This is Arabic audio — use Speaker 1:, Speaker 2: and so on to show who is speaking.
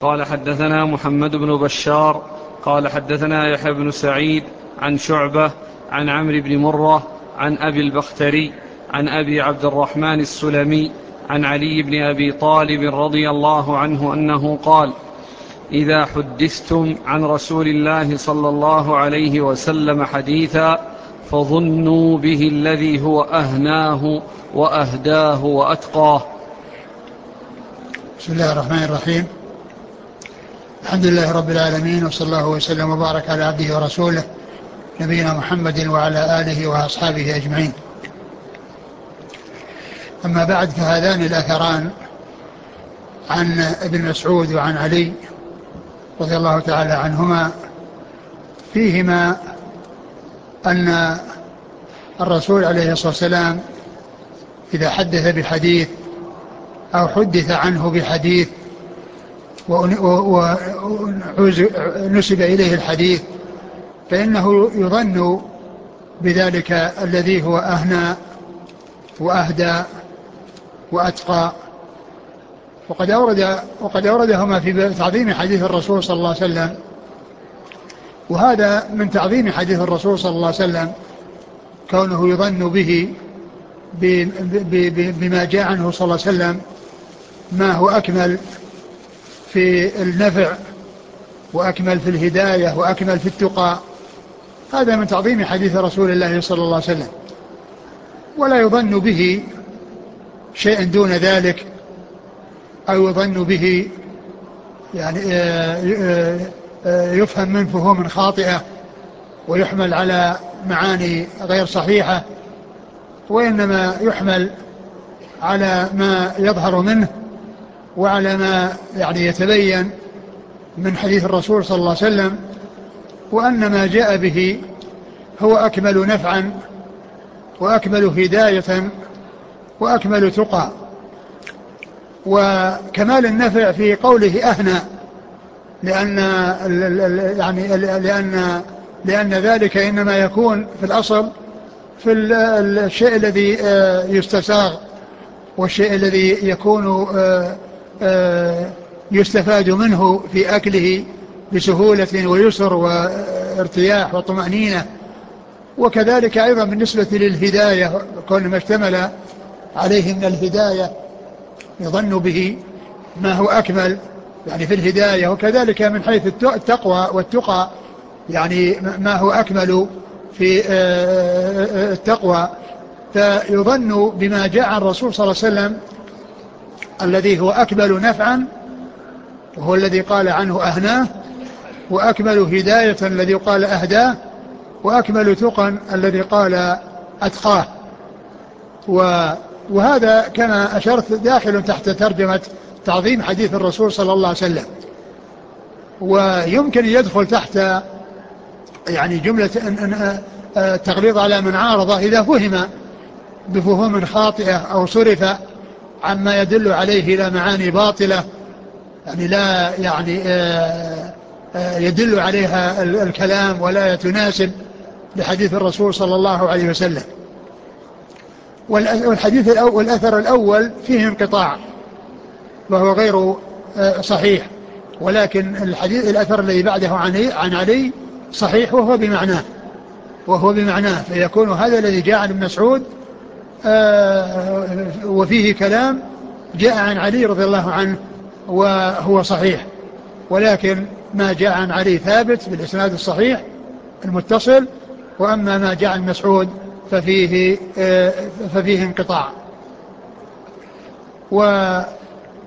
Speaker 1: قال حدثنا محمد بن بشار قال حدثنا يحيى بن سعيد عن شعبة عن عمرو بن مرة عن أبي البختري عن أبي عبد الرحمن السلمي عن علي بن أبي طالب رضي الله عنه أنه قال: إذا حدثتم عن رسول الله صلى الله عليه وسلم حديثا فظنوا به الذي هو أهناه وأهداه وأتقاه.
Speaker 2: بسم الله الرحمن الرحيم. الحمد لله رب العالمين، وصلى الله وسلم وبارك على عبده ورسوله نبينا محمد وعلى آله وأصحابه أجمعين. أما بعد، فهذان الأثران عن ابن مسعود وعن علي رضي الله تعالى عنهما فيهما أن الرسول عليه الصلاة والسلام إذا حدث بحديث أو حدث عنه بحديث ونسب إليه الحديث فإنه يظن بذلك الذي هو أهنى وأهدى وأتقى. وقد أوردهما في تعظيم حديث الرسول صلى الله عليه وسلم، وهذا من تعظيم حديث الرسول صلى الله عليه وسلم كونه يظن به بما جاء عنه صلى الله عليه وسلم ما هو أكمل في النفع وأكمل في الهداية وأكمل في التقى. هذا من تعظيم حديث رسول الله صلى الله عليه وسلم، ولا يظن به شيء دون ذلك، أو يظن به يعني يفهم من فهوم خاطئة ويحمل على معاني غير صحيحة، وإنما يحمل على ما يظهر منه وعلى ما يعني يتبين من حديث الرسول صلى الله عليه وسلم، وأن ما جاء به هو أكمل نفعا وأكمل هداية وأكمل تقى. وكمال النفع في قوله أهنى، لأن ذلك إنما يكون في الأصل في الشيء الذي يستساغ، والشيء الذي يكون يستفاد منه في أكله بسهولة ويسر وارتياح وطمأنينة. وكذلك أيضا بالنسبة للهداية، كل ما اشتمل عليه من الهداية يظن به ما هو أكمل يعني في الهداية، وكذلك من حيث التقوى والتقى يعني ما هو أكمل في التقوى. فيظن بما جاء عن الرسول صلى الله عليه وسلم الذي هو أكمل نفعا، وهو الذي قال عنه أهناه، وأكمل هداية الذي قال أهداه، وأكمل تقى الذي قال أتقاه. وهذا كما أشرت داخل تحت ترجمة تعظيم حديث الرسول صلى الله عليه وسلم، ويمكن يدخل تحت يعني جملة تغليظ على من عارضه إذا فهم بفهوم خاطئة أو صرف عما يدل عليه إلى معاني باطلة، يعني لا يعني يدل عليها الكلام ولا يتناسب لحديث الرسول صلى الله عليه وسلم. والأثر الأول فيه انقطاع وهو غير صحيح، ولكن الأثر الذي بعده عن علي صحيح وهو بمعناه فيكون هذا الذي جاء عن ابن مسعود وفيه كلام جاء عن علي رضي الله عنه وهو صحيح، ولكن ما جاء عن علي ثابت بالإسناد الصحيح المتصل، وأما ما جاء عن مسعود ففيه انقطاع.